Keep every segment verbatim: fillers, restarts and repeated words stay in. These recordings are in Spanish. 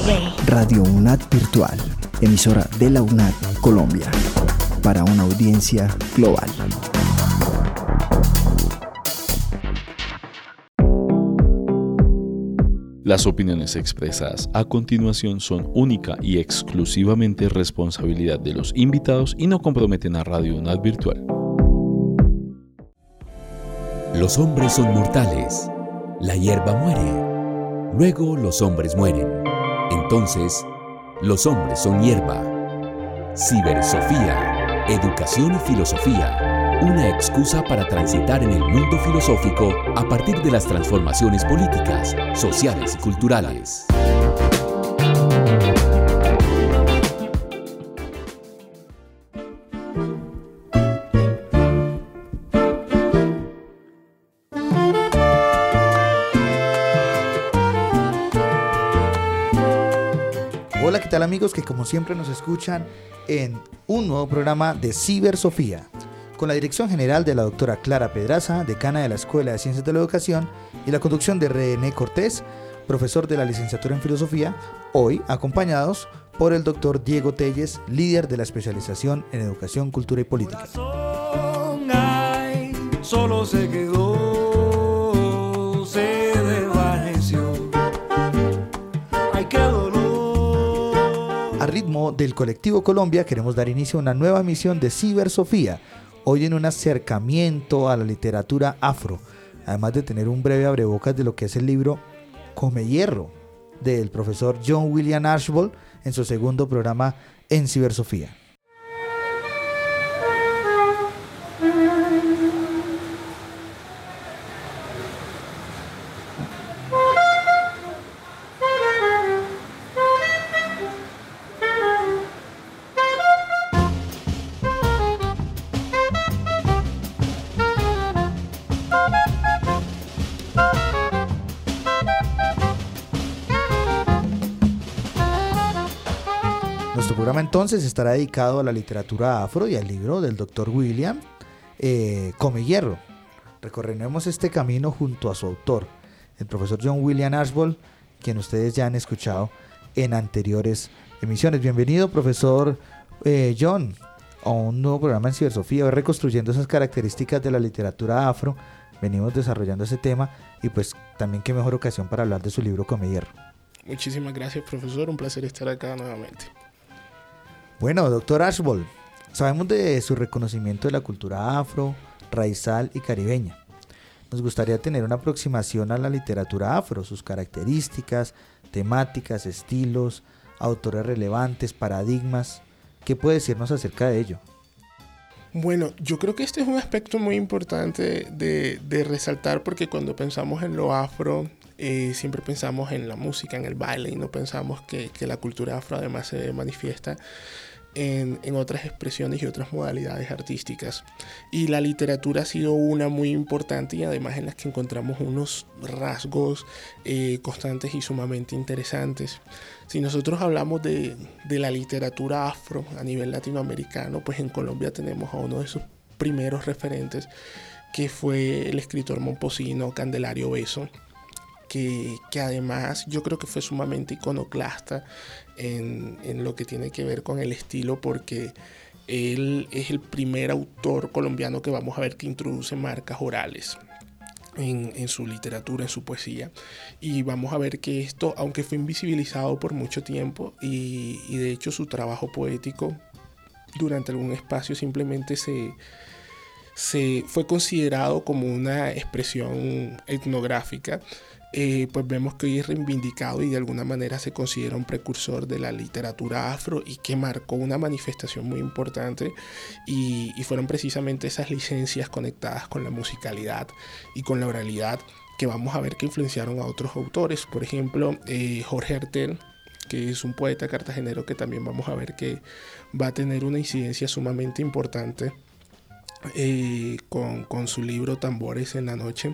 Radio UNAD Virtual, emisora de la UNAD Colombia, para una audiencia global. Las opiniones expresadas a continuación son única y exclusivamente responsabilidad de los invitados y no comprometen a Radio UNAD Virtual. Los hombres son mortales. La hierba muere. Luego los hombres mueren. Entonces, los hombres son hierba. Cibersofía, educación y filosofía. Una excusa para transitar en el mundo filosófico a partir de las transformaciones políticas, sociales y culturales. Hola, ¿qué tal amigos que como siempre nos escuchan en un nuevo programa de Cibersofía, con la dirección general de la doctora Clara Pedraza, decana de la Escuela de Ciencias de la Educación, y la conducción de René Cortés, profesor de la licenciatura en Filosofía, hoy acompañados por el doctor Diego Telles, líder de la especialización en Educación, Cultura y Política. Ay, solo se quedó, se desvaneció. Ay, qué dolor. A ritmo del Colectivo Colombia queremos dar inicio a una nueva emisión de Cibersofía, hoy en un acercamiento a la literatura afro, además de tener un breve abrebocas de lo que es el libro Come Hierro, del profesor John William Archbold, en su segundo programa en Cibersofía. Nuestro programa entonces estará dedicado a la literatura afro y al libro del doctor William, eh, Come Hierro. Recorreremos este camino junto a su autor, el profesor John William Archbold, quien ustedes ya han escuchado en anteriores emisiones. Bienvenido, profesor eh, John, a un nuevo programa en Cibersofía, hoy reconstruyendo esas características de la literatura afro. Venimos desarrollando ese tema y pues también qué mejor ocasión para hablar de su libro Come Hierro. Muchísimas gracias, profesor, un placer estar acá nuevamente. Bueno, doctor Archbold, sabemos de su reconocimiento de la cultura afro, raizal y caribeña. Nos gustaría tener una aproximación a la literatura afro, sus características, temáticas, estilos, autores relevantes, paradigmas. ¿Qué puede decirnos acerca de ello? Bueno, yo creo que este es un aspecto muy importante de, de resaltar, porque cuando pensamos en lo afro, eh, siempre pensamos en la música, en el baile, y no pensamos que, que la cultura afro además se manifiesta En, en otras expresiones y otras modalidades artísticas. Y la literatura ha sido una muy importante, y además en las que encontramos unos rasgos eh, constantes y sumamente interesantes. Si nosotros hablamos de, de la literatura afro a nivel latinoamericano, pues en Colombia tenemos a uno de sus primeros referentes, que fue el escritor momposino Candelario Beso, Que, que además yo creo que fue sumamente iconoclasta en, en lo que tiene que ver con el estilo, porque él es el primer autor colombiano que vamos a ver que introduce marcas orales en, en su literatura, en su poesía, y vamos a ver que esto, aunque fue invisibilizado por mucho tiempo, y, y de hecho su trabajo poético durante algún espacio simplemente se... se fue considerado como una expresión etnográfica, eh, pues vemos que hoy es reivindicado y de alguna manera se considera un precursor de la literatura afro, y que marcó una manifestación muy importante, y, y fueron precisamente esas licencias conectadas con la musicalidad y con la oralidad que vamos a ver que influenciaron a otros autores. Por ejemplo, eh, Jorge Artel, que es un poeta cartagenero que también vamos a ver que va a tener una incidencia sumamente importante Eh, con, con su libro Tambores en la Noche,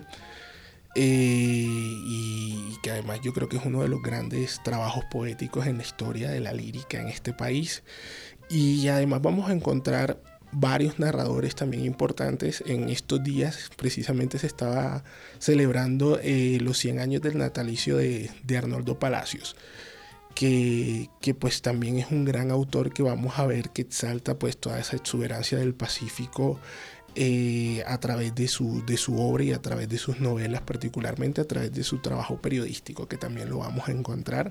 eh, y, y que además yo creo que es uno de los grandes trabajos poéticos en la historia de la lírica en este país. Y además vamos a encontrar varios narradores también importantes. En estos días precisamente se estaba celebrando eh, los cien años del natalicio de, de Arnoldo Palacios. que, que pues también es un gran autor que vamos a ver que exalta pues toda esa exuberancia del Pacífico eh, a través de su, de su obra y a través de sus novelas, particularmente a través de su trabajo periodístico, que también lo vamos a encontrar.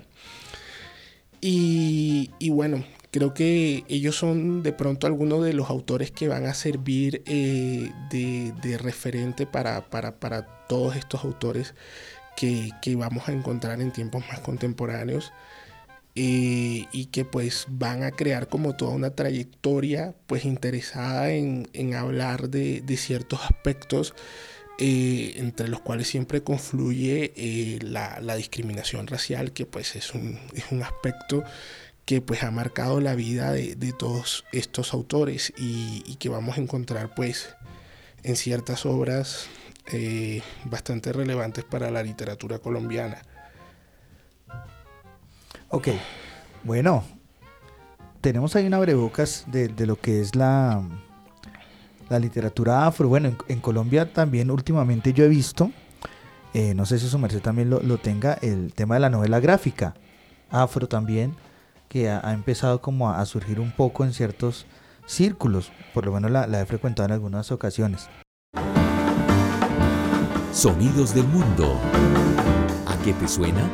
Y, y bueno, creo que ellos son de pronto algunos de los autores que van a servir eh, de, de referente para, para, para todos estos autores que, que vamos a encontrar en tiempos más contemporáneos. Eh, y que pues van a crear como toda una trayectoria pues interesada en, en hablar de, de ciertos aspectos eh, entre los cuales siempre confluye eh, la, la discriminación racial, que pues es un, es un aspecto que pues ha marcado la vida de, de todos estos autores y, y que vamos a encontrar pues en ciertas obras eh, bastante relevantes para la literatura colombiana. Ok, bueno, tenemos ahí una abrebocas de, de lo que es la, la literatura afro. Bueno, en, en Colombia también últimamente yo he visto, eh, no sé si su merced también lo, lo tenga, el tema de la novela gráfica afro también, que ha, ha empezado como a, a surgir un poco en ciertos círculos, por lo menos la, la he frecuentado en algunas ocasiones. Sonidos del mundo. ¿A qué te suena?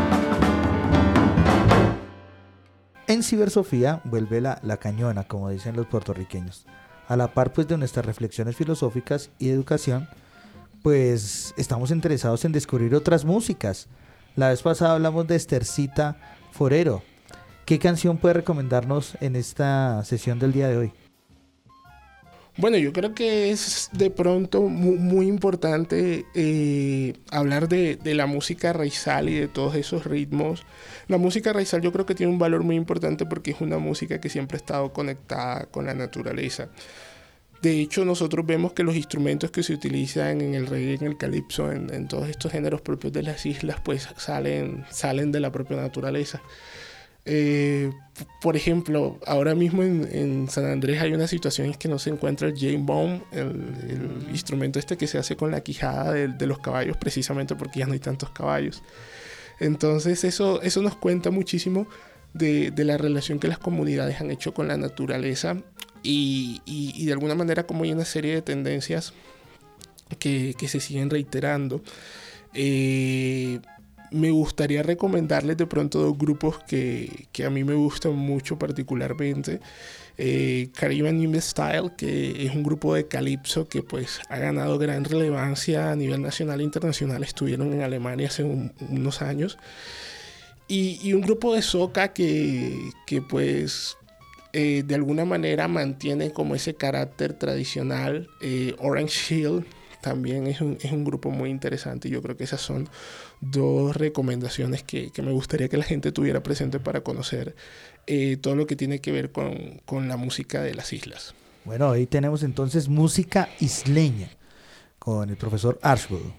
En Cibersofía vuelve la, la cañona, como dicen los puertorriqueños. A la par pues de nuestras reflexiones filosóficas y de educación, pues estamos interesados en descubrir otras músicas. La vez pasada hablamos de Estercita Forero. ¿Qué canción puede recomendarnos en esta sesión del día de hoy? Bueno, yo creo que es de pronto muy, muy importante eh, hablar de, de la música raizal y de todos esos ritmos. La música raizal yo creo que tiene un valor muy importante porque es una música que siempre ha estado conectada con la naturaleza. De hecho, nosotros vemos que los instrumentos que se utilizan en el reggae, en el calipso, en, en todos estos géneros propios de las islas, pues salen, salen de la propia naturaleza. Eh, por ejemplo, ahora mismo en, en San Andrés hay una situación en que no se encuentra el J-Bone, el, el instrumento este que se hace con la quijada de, de los caballos, precisamente porque ya no hay tantos caballos. Entonces eso, eso nos cuenta muchísimo de, de la relación que las comunidades han hecho con la naturaleza y, y, y de alguna manera como hay una serie de tendencias que, que se siguen reiterando. Eh, Me gustaría recomendarles de pronto dos grupos que, que a mí me gustan mucho particularmente. Eh, Caribbean New Style, que es un grupo de calipso que pues ha ganado gran relevancia a nivel nacional e internacional. Estuvieron en Alemania hace un, unos años. Y, y un grupo de soca que, que pues eh, de alguna manera mantiene como ese carácter tradicional. Eh, Orange Hill también es un, es un grupo muy interesante y yo creo que esas son dos recomendaciones que, que me gustaría que la gente tuviera presente para conocer eh, todo lo que tiene que ver con, con la música de las islas. Bueno, ahí tenemos entonces música isleña con el profesor Archbold.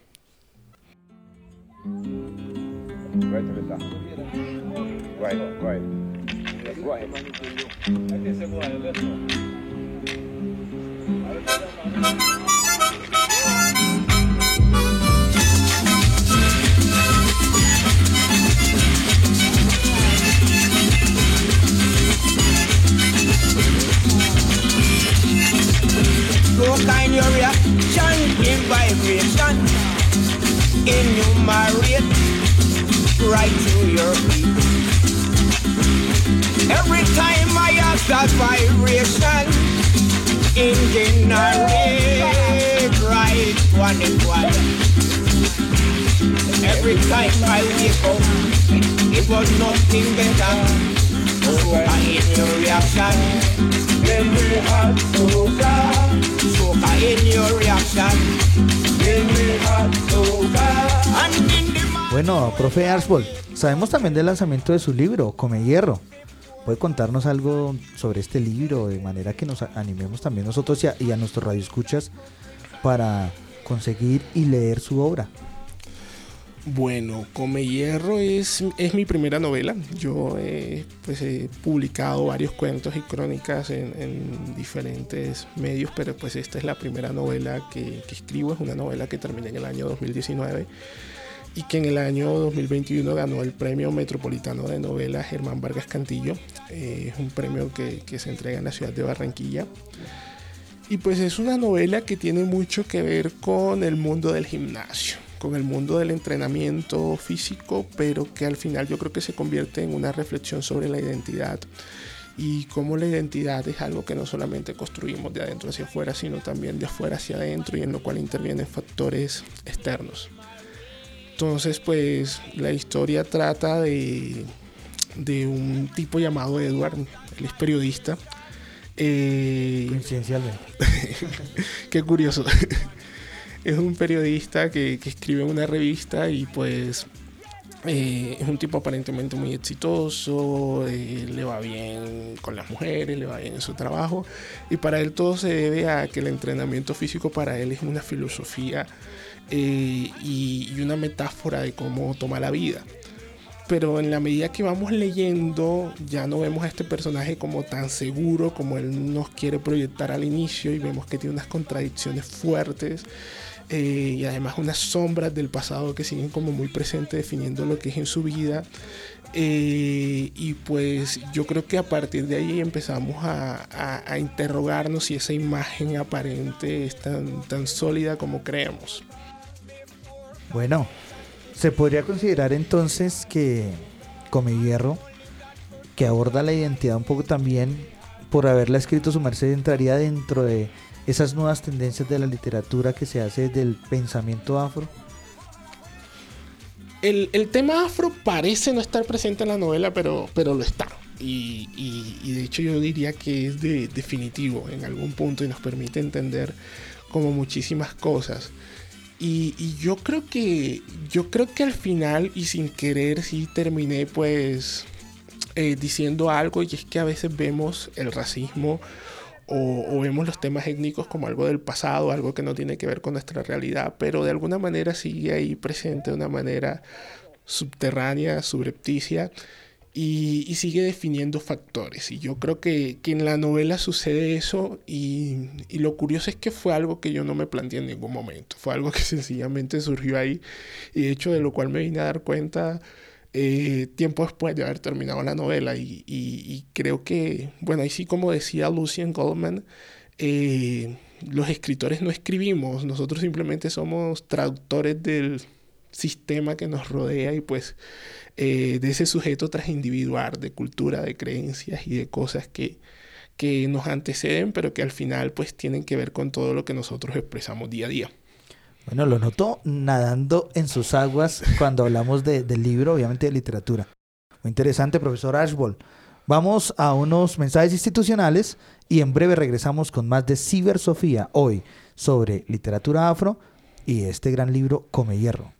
So kind your reaction in vibration, enumerate right to your feet. Every time I ask that vibration, in generate right one and one. Every time I wake up, it was nothing better. So I in your reaction. When we had soca, soca in your reaction. When we had soca, and in the man. Bueno, profe Archbold, sabemos también del lanzamiento de su libro, Come Hierro. ¿Puede contarnos algo sobre este libro de manera que nos animemos también nosotros y a, y a nuestros radioescuchas para conseguir y leer su obra? Bueno, Come Hierro es, es mi primera novela. Yo eh, pues he publicado varios cuentos y crónicas en, en diferentes medios, pero pues esta es la primera novela que, que escribo. Es una novela que terminé en el año dos mil diecinueve. y que en el año dos mil veintiuno ganó el Premio Metropolitano de Novela Germán Vargas Cantillo. Eh, es un premio que, que se entrega en la ciudad de Barranquilla. Y pues es una novela que tiene mucho que ver con el mundo del gimnasio, con el mundo del entrenamiento físico, pero que al final yo creo que se convierte en una reflexión sobre la identidad y cómo la identidad es algo que no solamente construimos de adentro hacia afuera, sino también de afuera hacia adentro, y en lo cual intervienen factores externos. Entonces, pues la historia trata de, de un tipo llamado Edward, él es periodista. Eh, Coincidencialmente. Qué curioso. Es un periodista que, que escribe en una revista y pues eh, es un tipo aparentemente muy exitoso, eh, le va bien con las mujeres, le va bien en su trabajo, y para él todo se debe a que el entrenamiento físico para él es una filosofía eh, y, y una metáfora de cómo toma la vida. Pero en la medida que vamos leyendo, ya no vemos a este personaje como tan seguro como él nos quiere proyectar al inicio, y vemos que tiene unas contradicciones fuertes eh, y además unas sombras del pasado que siguen como muy presentes definiendo lo que es en su vida. Eh, y pues yo creo que a partir de ahí empezamos a, a, a interrogarnos si esa imagen aparente es tan, tan sólida como creemos. Bueno, se podría considerar entonces que Come Hierro, que aborda la identidad un poco también, por haberla escrito su merced, entraría dentro de esas nuevas tendencias de la literatura que se hace del pensamiento afro. El, el tema afro parece no estar presente en la novela, pero, pero lo está. Y, y, y de hecho yo diría que es de, definitivo en algún punto y nos permite entender como muchísimas cosas. Y, y yo creo que yo creo que al final, y sin querer, sí terminé pues eh, diciendo algo, y es que a veces vemos el racismo o, o vemos los temas étnicos como algo del pasado, algo que no tiene que ver con nuestra realidad, pero de alguna manera sigue ahí presente de una manera subterránea, subrepticia, y, y sigue definiendo factores. Y yo creo que, que en la novela sucede eso, y, y lo curioso es que fue algo que yo no me planteé en ningún momento. Fue algo que sencillamente surgió ahí, y de hecho de lo cual me vine a dar cuenta eh, tiempo después de haber terminado la novela. Y, y, y creo que, bueno, ahí sí, como decía Lucien Goldman, eh, los escritores no escribimos, nosotros simplemente somos traductores del sistema que nos rodea, y pues eh, de ese sujeto transindividual, de cultura, de creencias y de cosas que, que nos anteceden, pero que al final pues tienen que ver con todo lo que nosotros expresamos día a día. Bueno, lo noto nadando en sus aguas cuando hablamos de, del libro, obviamente de literatura. Muy interesante, profesor Archbold. Vamos a unos mensajes institucionales y en breve regresamos con más de Cibersofía, hoy sobre literatura afro y este gran libro Come Hierro.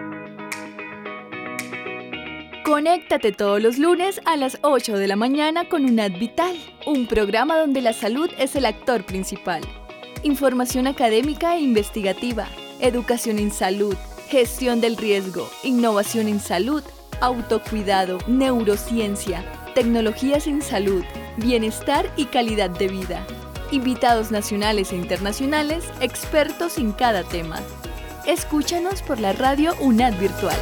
Conéctate todos los lunes a las ocho de la mañana con UNAD Vital, un programa donde la salud es el actor principal. Información académica e investigativa, educación en salud, gestión del riesgo, innovación en salud, autocuidado, neurociencia, tecnologías en salud, bienestar y calidad de vida. Invitados nacionales e internacionales, expertos en cada tema. Escúchanos por la radio UNAD Virtual.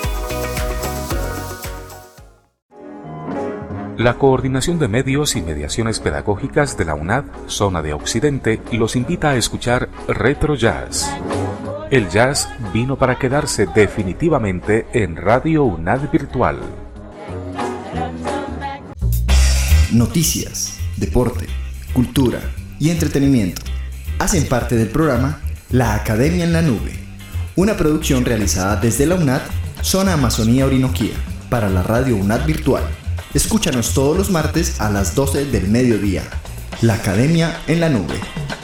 La Coordinación de Medios y Mediaciones Pedagógicas de la UNAD, Zona de Occidente, los invita a escuchar Retro Jazz. El jazz vino para quedarse definitivamente en Radio UNAD Virtual. Noticias, deporte, cultura y entretenimiento hacen parte del programa La Academia en la Nube, una producción realizada desde la UNAD, Zona Amazonía Orinoquía, para la Radio UNAD Virtual. Escúchanos todos los martes a las doce del mediodía. La Academia en la Nube.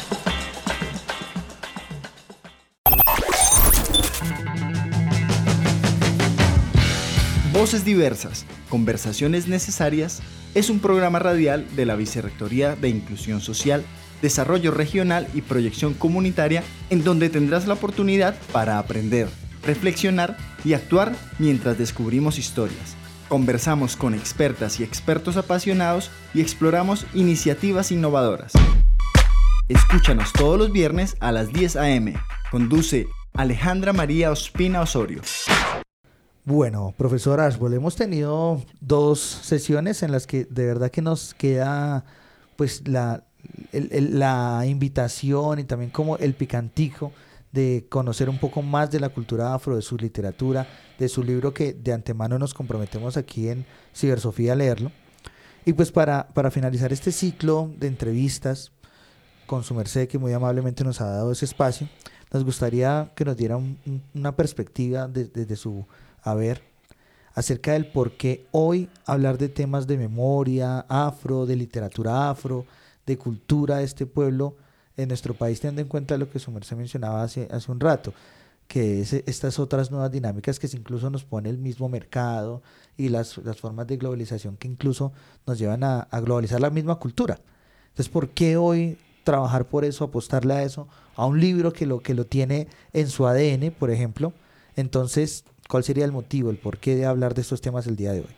Voces diversas, conversaciones necesarias, es un programa radial de la Vicerrectoría de Inclusión Social, Desarrollo Regional y Proyección Comunitaria, en donde tendrás la oportunidad para aprender, reflexionar y actuar mientras descubrimos historias. Conversamos con expertas y expertos apasionados y exploramos iniciativas innovadoras. Escúchanos todos los viernes a las diez a eme. Conduce Alejandra María Ospina Osorio. Bueno, profesor Ashbol, hemos tenido dos sesiones en las que de verdad que nos queda pues la, el, el, la invitación y también como el picantico de conocer un poco más de la cultura afro, de su literatura, de su libro que de antemano nos comprometemos aquí en Cibersofía a leerlo. Y pues para, para finalizar este ciclo de entrevistas con su merced, que muy amablemente nos ha dado ese espacio, nos gustaría que nos diera un, un, una perspectiva desde de, de su a ver, acerca del por qué hoy hablar de temas de memoria afro, de literatura afro, de cultura de este pueblo en nuestro país, teniendo en cuenta lo que su merced mencionaba hace, hace un rato, que es estas otras nuevas dinámicas que incluso nos pone el mismo mercado y las, las formas de globalización que incluso nos llevan a, a globalizar la misma cultura. Entonces, ¿por qué hoy trabajar por eso, apostarle a eso, a un libro que lo, que lo tiene en su A D N, por ejemplo? Entonces, ¿cuál sería el motivo, el porqué de hablar de estos temas el día de hoy?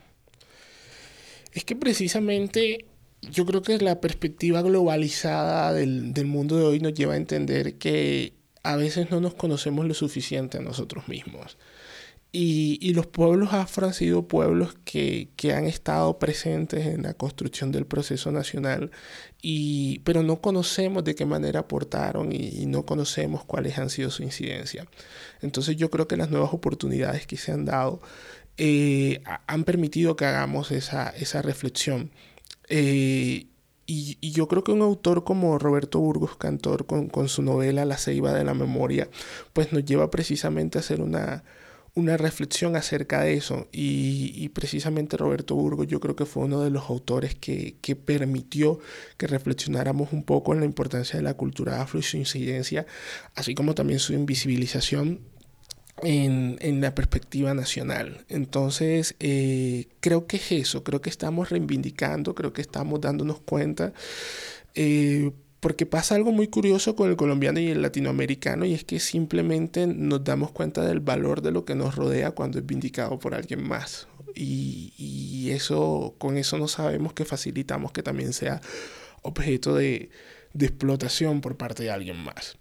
Es que precisamente yo creo que la perspectiva globalizada del, del mundo de hoy nos lleva a entender que a veces no nos conocemos lo suficiente a nosotros mismos. Y, y los pueblos afro han sido pueblos que, que han estado presentes en la construcción del proceso nacional, y, pero no conocemos de qué manera aportaron y, y no conocemos cuáles han sido su incidencia. Entonces yo creo que las nuevas oportunidades que se han dado eh, han permitido que hagamos esa, esa reflexión. Eh, y, y yo creo que un autor como Roberto Burgos Cantor, con, con su novela La Ceiba de la Memoria, pues nos lleva precisamente a hacer una... una reflexión acerca de eso, y, y precisamente Roberto Burgos yo creo que fue uno de los autores que, que permitió que reflexionáramos un poco en la importancia de la cultura afro y su incidencia, así como también su invisibilización en, en la perspectiva nacional. Entonces eh, creo que es eso, creo que estamos reivindicando, creo que estamos dándonos cuenta, eh, porque pasa algo muy curioso con el colombiano y el latinoamericano, y es que simplemente nos damos cuenta del valor de lo que nos rodea cuando es vindicado por alguien más. Y, y eso, con eso no sabemos que facilitamos que también sea objeto de, de explotación por parte de alguien más.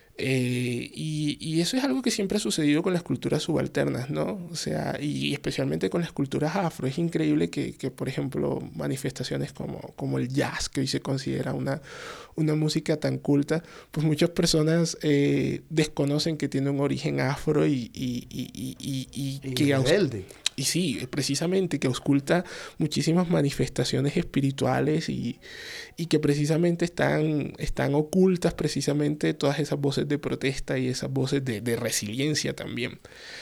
Eh, y, y eso es algo que siempre ha sucedido con las culturas subalternas, ¿no? O sea, y especialmente con las culturas afro. Es increíble que, que por ejemplo, manifestaciones como, como el jazz, que hoy se considera una, una música tan culta, pues muchas personas eh, desconocen que tiene un origen afro y, y, y, y, y, y, y que... rebelde. Y sí, precisamente que ausculta muchísimas manifestaciones espirituales y, y que precisamente están, están ocultas precisamente todas esas voces de protesta y esas voces de, de resiliencia también.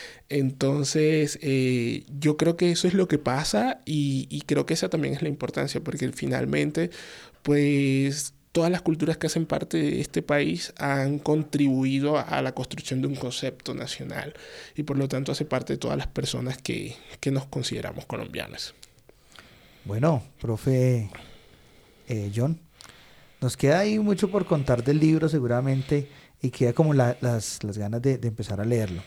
Entonces, eh, yo creo que eso es lo que pasa, y, y creo que esa también es la importancia, porque finalmente, pues... todas las culturas que hacen parte de este país han contribuido a la construcción de un concepto nacional, y por lo tanto hace parte de todas las personas que, que nos consideramos colombianos. Bueno, profe eh, John, nos queda ahí mucho por contar del libro seguramente, y queda como la, las, las ganas de, de empezar a leerlo.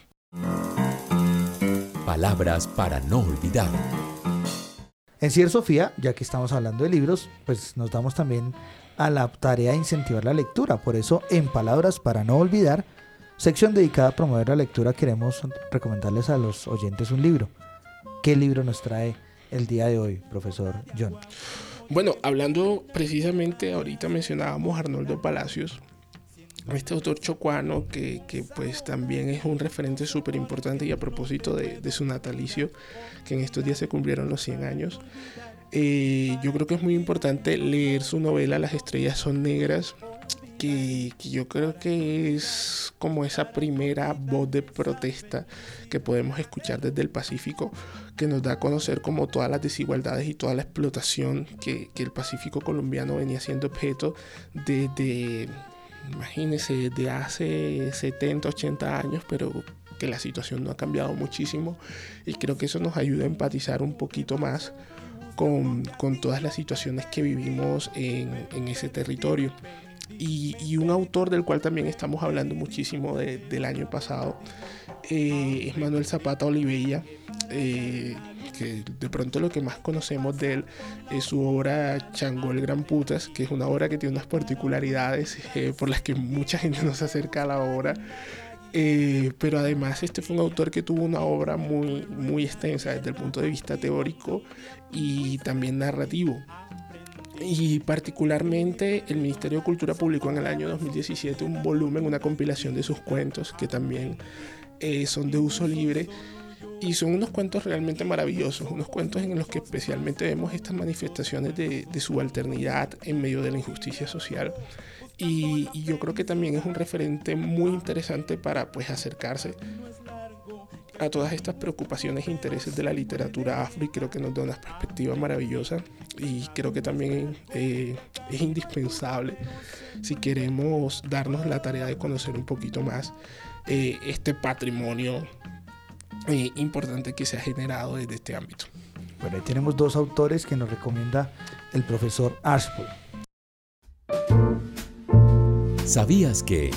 Palabras para no olvidar. En Cibersofía, ya que estamos hablando de libros, pues nos damos también a la tarea de incentivar la lectura. Por eso, en Palabras para no olvidar, sección dedicada a promover la lectura, queremos recomendarles a los oyentes un libro. ¿Qué libro nos trae el día de hoy, profesor John? Bueno, hablando precisamente, ahorita mencionábamos a Arnoldo Palacios, este autor chocuano que, que pues también es un referente súper importante, y a propósito de, de su natalicio, que en estos días se cumplieron los cien años. Eh, yo creo que es muy importante leer su novela Las estrellas son negras, que, que yo creo que es como esa primera voz de protesta que podemos escuchar desde el Pacífico, que nos da a conocer como todas las desigualdades y toda la explotación que, que el Pacífico colombiano venía siendo objeto desde, imagínense, de hace setenta, ochenta años, pero que la situación no ha cambiado muchísimo, y creo que eso nos ayuda a empatizar un poquito más Con, con todas las situaciones que vivimos en, en ese territorio. Y, y un autor del cual también estamos hablando muchísimo de, del año pasado eh, es Manuel Zapata Olivella, eh, que de pronto lo que más conocemos de él es su obra Changó el Gran Putas, que es una obra que tiene unas particularidades eh, por las que mucha gente no se acerca a la obra. Eh, pero además este fue un autor que tuvo una obra muy, muy extensa desde el punto de vista teórico y también narrativo. Y particularmente el Ministerio de Cultura publicó en el año dos mil diecisiete un volumen, una compilación de sus cuentos que también eh, son de uso libre. Y son unos cuentos realmente maravillosos, unos cuentos en los que especialmente vemos estas manifestaciones de, de subalternidad en medio de la injusticia social. Y, y yo creo que también es un referente muy interesante para pues acercarse a todas estas preocupaciones e intereses de la literatura afro, y creo que nos da una perspectiva maravillosa, y creo que también eh, es indispensable si queremos darnos la tarea de conocer un poquito más eh, este patrimonio eh, importante que se ha generado desde este ámbito. Bueno, ahí tenemos dos autores que nos recomienda el profesor Archbold. ¿Sabías que?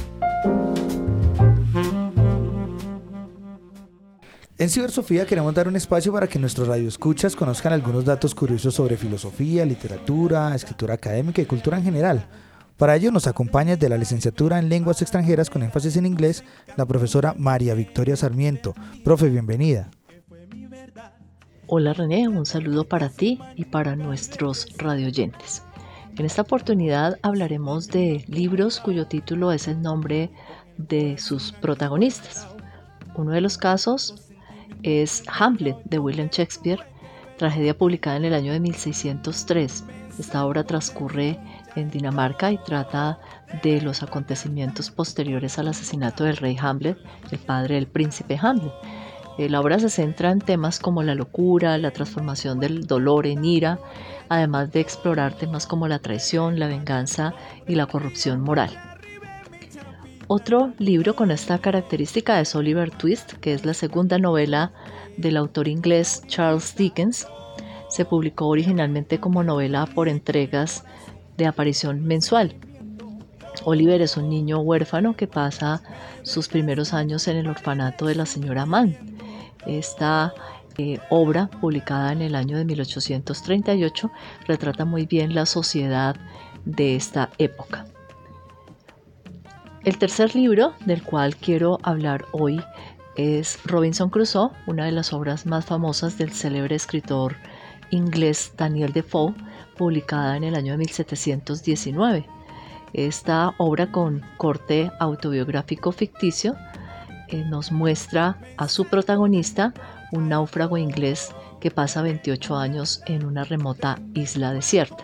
En Cibersofía queremos dar un espacio para que nuestros radioescuchas conozcan algunos datos curiosos sobre filosofía, literatura, escritura académica y cultura en general. Para ello nos acompaña desde la licenciatura en Lenguas Extranjeras con énfasis en inglés la profesora María Victoria Sarmiento. Profe, bienvenida. Hola René, un saludo para ti y para nuestros radioyentes. En esta oportunidad hablaremos de libros cuyo título es el nombre de sus protagonistas. Uno de los casos es Hamlet de William Shakespeare, tragedia publicada en el año de mil seiscientos tres. Esta obra transcurre en Dinamarca y trata de los acontecimientos posteriores al asesinato del rey Hamlet, el padre del príncipe Hamlet. La obra se centra en temas como la locura, la transformación del dolor en ira, además de explorar temas como la traición, la venganza y la corrupción moral. Otro libro con esta característica es Oliver Twist, que es la segunda novela del autor inglés Charles Dickens. Se publicó originalmente como novela por entregas de aparición mensual. Oliver es un niño huérfano que pasa sus primeros años en el orfanato de la señora Mann. Esta eh, obra, publicada en el año de mil ochocientos treinta y ocho, retrata muy bien la sociedad de esta época. El tercer libro del cual quiero hablar hoy es Robinson Crusoe, una de las obras más famosas del célebre escritor inglés Daniel Defoe, publicada en el año de mil setecientos diecinueve. Esta obra con corte autobiográfico ficticio eh, nos muestra a su protagonista, un náufrago inglés que pasa veintiocho años en una remota isla desierta.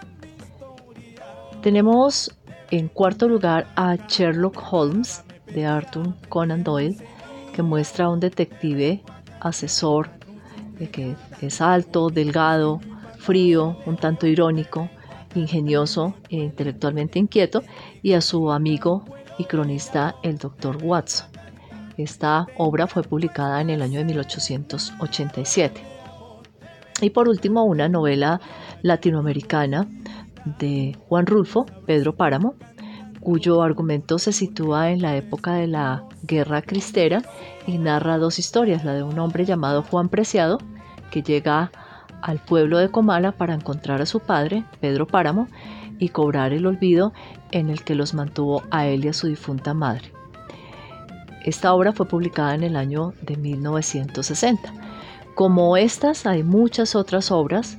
Tenemos en cuarto lugar a Sherlock Holmes de Arthur Conan Doyle, que muestra a un detective asesor de que es alto, delgado, frío, un tanto irónico, ingenioso e intelectualmente inquieto, y a su amigo y cronista el doctor Watson. Esta obra fue publicada en el año de mil ochocientos ochenta y siete. Y por último, una novela latinoamericana de Juan Rulfo, Pedro Páramo, cuyo argumento se sitúa en la época de la Guerra Cristera y narra dos historias, la de un hombre llamado Juan Preciado, que llega al pueblo de Comala para encontrar a su padre, Pedro Páramo, y cobrar el olvido en el que los mantuvo a él y a su difunta madre. Esta obra fue publicada en el año de mil novecientos sesenta. Como estas, hay muchas otras obras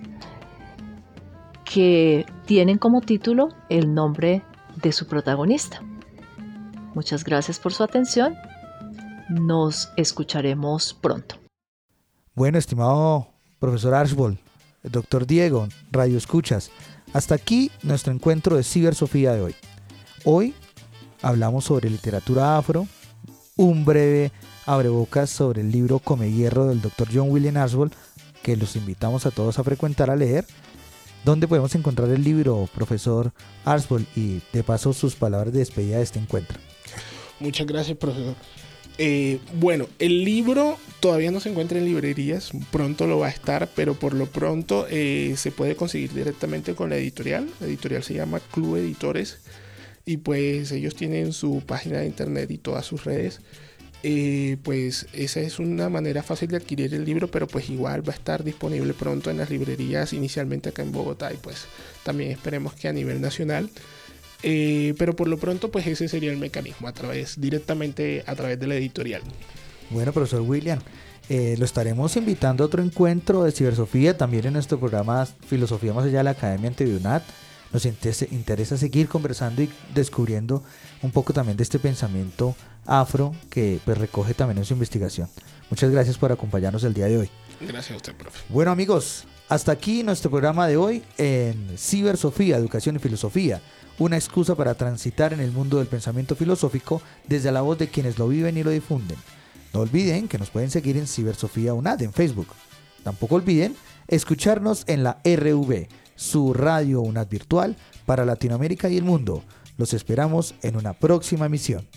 que tienen como título el nombre de su protagonista. Muchas gracias por su atención. Nos escucharemos pronto. Bueno, estimado profesor Archbold, doctor Diego, Radio Escuchas, hasta aquí nuestro encuentro de Cibersofía de hoy. Hoy hablamos sobre literatura afro, un breve abrebocas sobre el libro Come Hierro del doctor John William Archbold, que los invitamos a todos a frecuentar, a leer. ¿Dónde podemos encontrar el libro, profesor Archbold? Y de paso sus palabras de despedida de este encuentro. Muchas gracias, profesor. Eh, bueno, el libro todavía no se encuentra en librerías, pronto lo va a estar, pero por lo pronto eh, se puede conseguir directamente con la editorial. La editorial se llama Club Editores y pues ellos tienen su página de internet y todas sus redes. Eh, pues esa es una manera fácil de adquirir el libro, pero pues igual va a estar disponible pronto en las librerías, inicialmente acá en Bogotá, y pues también esperemos que a nivel nacional. Eh, pero por lo pronto, pues ese sería el mecanismo, a través, directamente a través de la editorial. Bueno, profesor William, eh, lo estaremos invitando a otro encuentro de cibersofía, también en nuestro programa Filosofía Más Allá de la Academia ante UNAD. Nos interesa, interesa seguir conversando y descubriendo un poco también de este pensamiento afro que pues recoge también en su investigación. Muchas gracias por acompañarnos el día de hoy. Gracias a usted, profe. Bueno, amigos, hasta aquí nuestro programa de hoy en Cibersofía, Educación y Filosofía, una excusa para transitar en el mundo del pensamiento filosófico desde la voz de quienes lo viven y lo difunden. No olviden que nos pueden seguir en Cibersofía UNAD en Facebook. Tampoco olviden escucharnos en la R V, su radio UNAD virtual para Latinoamérica y el mundo. Los esperamos en una próxima emisión.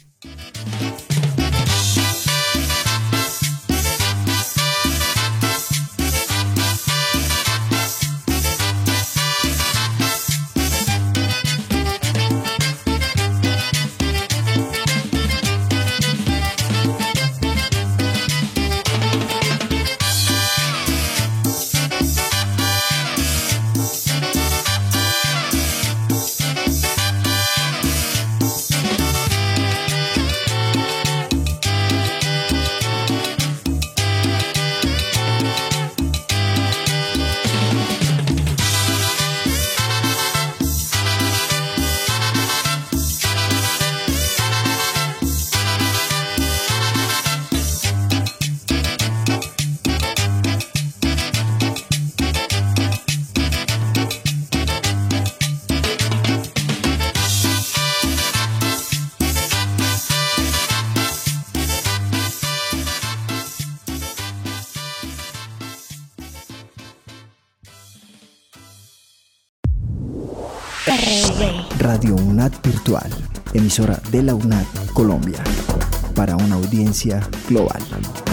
Radio UNAD Virtual, emisora de la UNAD Colombia, para una audiencia global.